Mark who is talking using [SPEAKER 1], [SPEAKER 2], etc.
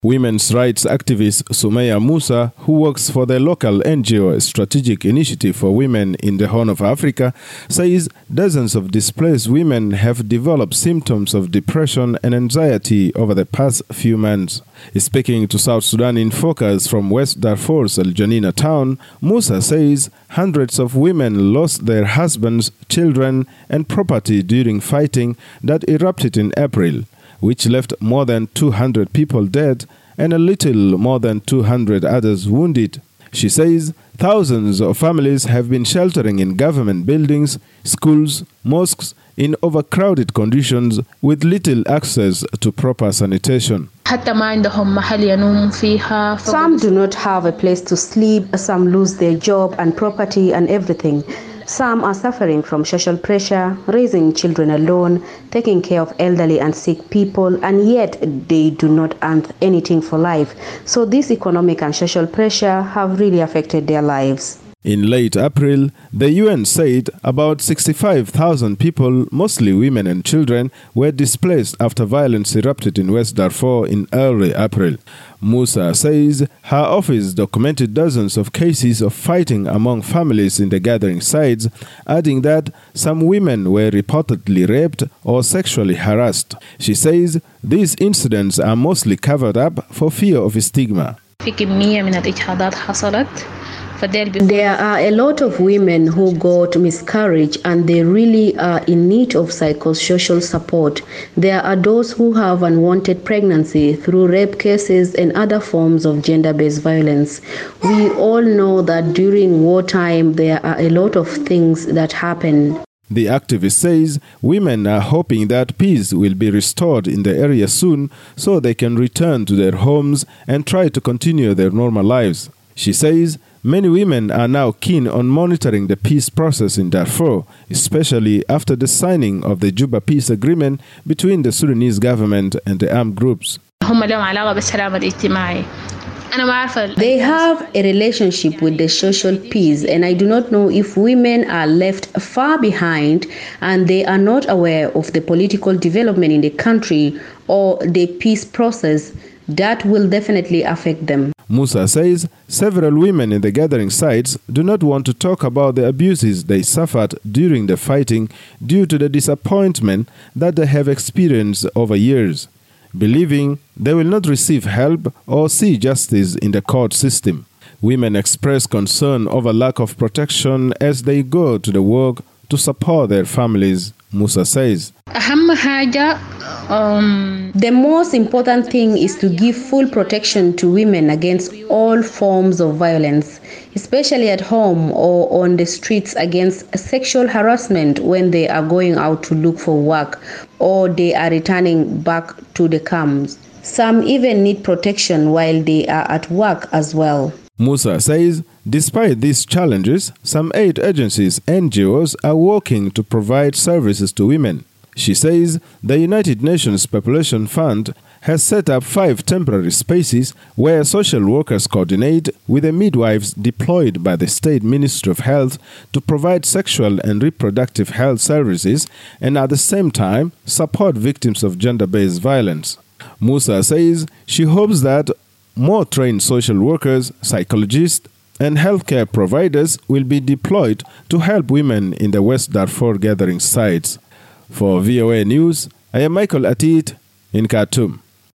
[SPEAKER 1] Women's rights activist Sumaya Musa, who works for the local NGO Strategic Initiative for Women in the Horn of Africa, says dozens of displaced women have developed symptoms of depression and anxiety over the past few months. Speaking to South Sudan in Focus from West Darfur's Al Janina town, Musa says hundreds of women lost their husbands, children, and property during fighting that erupted in April, which left more than 200 people dead and a little more than 200 others wounded. She says thousands of families have been sheltering in government buildings, schools, mosques, in overcrowded conditions with little access to proper sanitation.
[SPEAKER 2] Some
[SPEAKER 3] do not have a place to sleep, some lose their job and property and everything. Some are suffering from social pressure, raising children alone, taking care of elderly and sick people, and yet they do not earn anything for life. So this economic and social pressure have really affected their lives.
[SPEAKER 1] In late April, the UN said about 65,000 people, mostly women and children, were displaced after violence erupted in West Darfur in early April. Musa says her office documented dozens of cases of fighting among families in the gathering sites, adding that some women were reportedly raped or sexually harassed. She says these incidents are mostly covered up for fear of stigma.
[SPEAKER 3] There are a lot of women who got miscarriage and they really are in need of psychosocial support. There are those who have unwanted pregnancy through rape cases and other forms of gender-based violence. We all know that during wartime there are a lot of things that happen.
[SPEAKER 1] The activist says women are hoping that peace will be restored in the area soon so they can return to their homes and try to continue their normal lives. She says many women are now keen on monitoring the peace process in Darfur, especially after the signing of the Juba Peace Agreement between the Sudanese government and the armed groups.
[SPEAKER 3] They have a relationship with the social peace, and I do not know if women are left far behind and they are not aware of the political development in the country or the peace process. That will definitely affect them.
[SPEAKER 1] Musa says several women in the gathering sites do not want to talk about the abuses they suffered during the fighting due to the disappointment that they have experienced over years, believing they will not receive help or see justice in the court system. Women express concern over lack of protection as they go to the work to support their families, Musa says.
[SPEAKER 3] The most important thing is to give full protection to women against all forms of violence, especially at home or on the streets, against sexual harassment when they are going out to look for work or they are returning back to the camps. Some even need protection while they are at work as well.
[SPEAKER 1] Musa says despite these challenges, some aid agencies and NGOs are working to provide services to women. She says the United Nations Population Fund has set up 5 temporary spaces where social workers coordinate with the midwives deployed by the State Ministry of Health to provide sexual and reproductive health services and at the same time support victims of gender-based violence. Musa says she hopes that more trained social workers, psychologists, and healthcare providers will be deployed to help women in the West Darfur gathering sites. For VOA News, I am Michael Atit in Khartoum.